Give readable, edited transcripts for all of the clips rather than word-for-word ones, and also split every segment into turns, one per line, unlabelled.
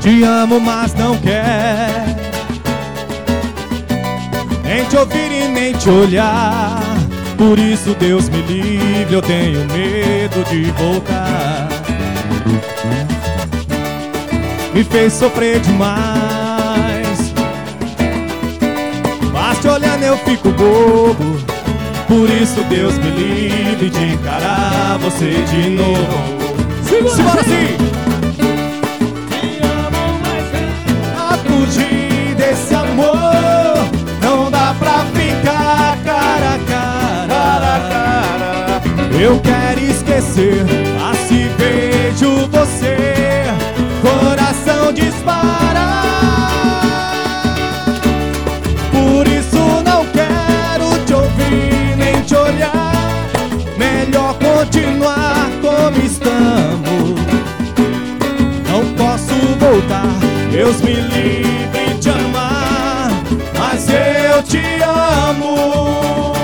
Te amo, mas não quer nem te ouvir e nem te olhar. Por isso Deus me livre, eu tenho medo de voltar. Me fez sofrer demais, mas te olhando eu fico bobo. Por isso Deus me livre de encarar você de novo. Simbora assim!
Te amo, mas
A fugir desse amor não dá pra ficar cara a cara. Eu quero esquecer, mas se vejo você, coração dispara. Por isso não quero te ouvir nem te olhar. Melhor continuar como estamos. Não posso voltar, Deus me livre de amar, mas eu te amo.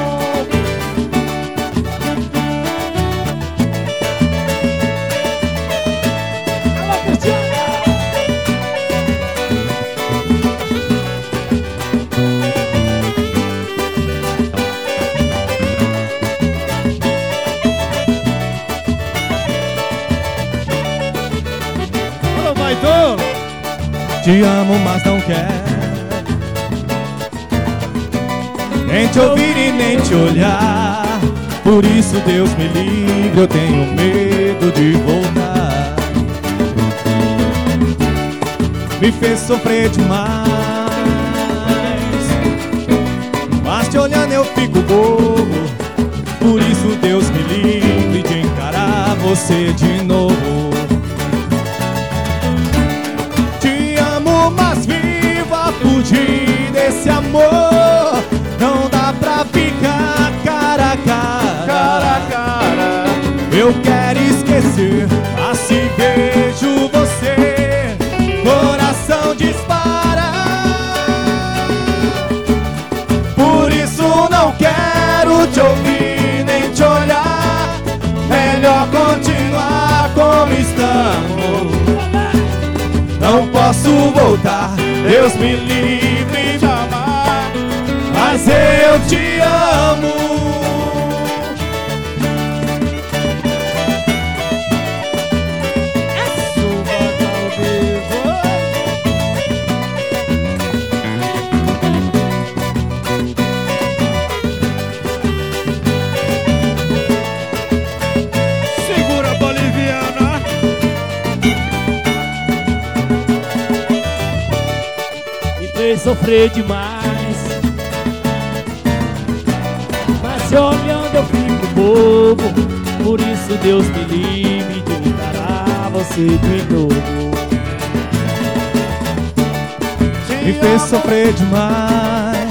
Te amo, mas não quer nem te ouvir e nem te olhar. Por isso Deus me livre, eu tenho medo de voltar. Me fez sofrer demais, mas te olhando eu fico bobo. Por isso Deus me livre de encarar você de novo. Mas viva fugir desse amor. Não dá pra ficar cara a cara. Eu quero esquecer, mas se vejo você, coração dispara. Por isso não quero te ouvir nem te olhar. Melhor continuar como estamos. Não posso voltar, Deus me livre de amar, mas eu te amo.
segura, boliviana. Me fez sofrer demais, mas se olhando eu fico bobo. Por isso Deus me livre de encarar você de novo.
Me fez sofrer demais,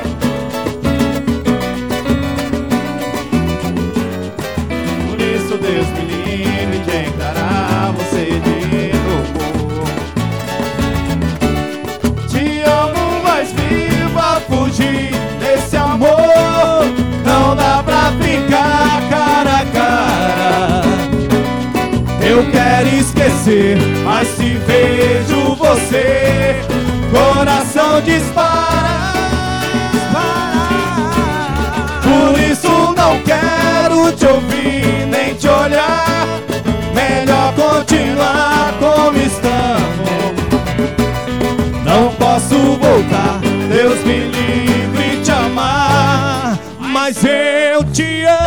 por isso Deus me livre de encarar você de novo. Te amo, mas viva fugir desse amor. Não dá pra ficar cara a cara. Eu quero esquecer, mas se vejo você, coração dispara. Por isso não quero te ouvir nem te olhar. Melhor continuar como estamos. Não posso voltar, Deus me livre de amar, mas eu te amo.